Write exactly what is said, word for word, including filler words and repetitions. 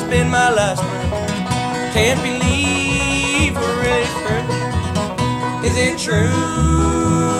spend my last breath. Can't believe we're really through. Is it true?